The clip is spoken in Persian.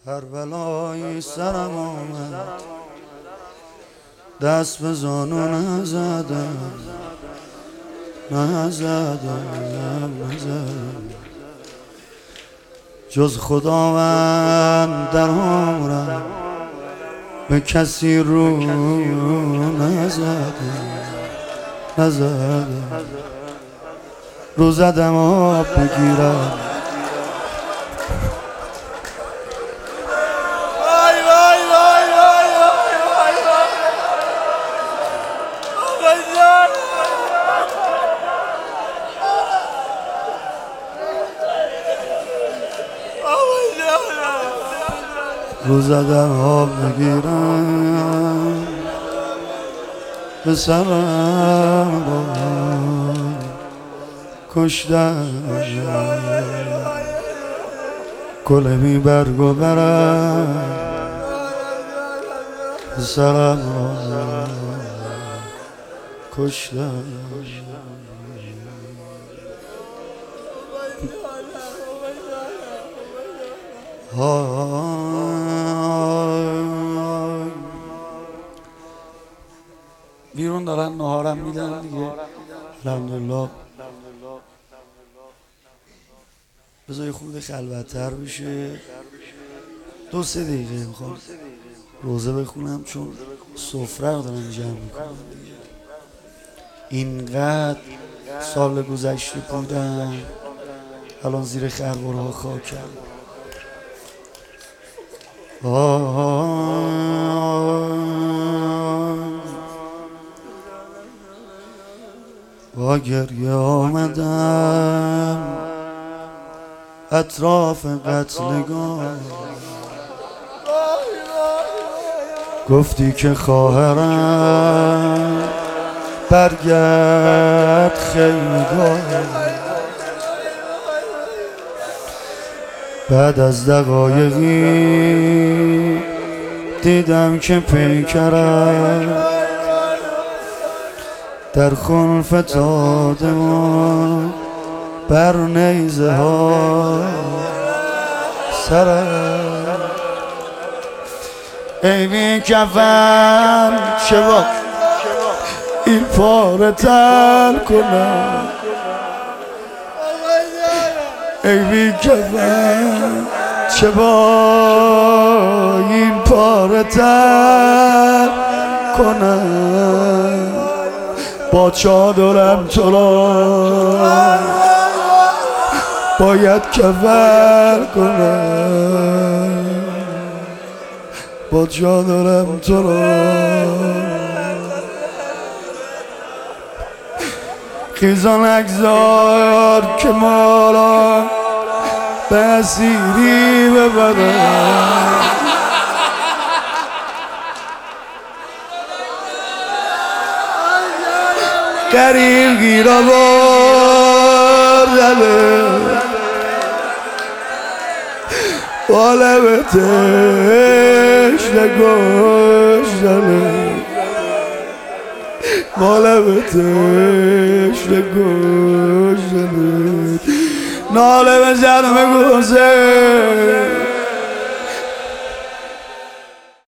هر بلایی سرم آمد دست به زانو نزدم جز خداوند در عمرم به کسی رو نزدم رو زدم آب بگیرم رو زدم آب بگیرم به سرم کشتم گل بی برگ و برم به سرم کشتم بیرون دارن نهارم میدن دیگه الحمدلله. بذار خورده خلوت‌تر بشه. 2-3 دقیقه میخوام روزه بخونم چون سفره رو دارن جمع میکنم دیگه. اینقدر سال گذشته بودم الان زیر خربرها خاکم. با گریه آمدم اطراف قتلگاه، گفتی که خواهرم برگرد خیمگاه. بعد از دقایقی دیدم که پیکرم در خون فتاده و بر نیزه ها سرم. ای بی کفن چه با این پاره تر کنم، ای بی کفن چه با این پاره تر کنم. با چادرم تو را باید کفن کنم، با چادرم تو را. خیزان اگذار که ما را به اسیری ببرم، قریب گیر آوردنه با لب تشنه گشتنه، با لب تشنه گشتنه. ناله بزن بگوزه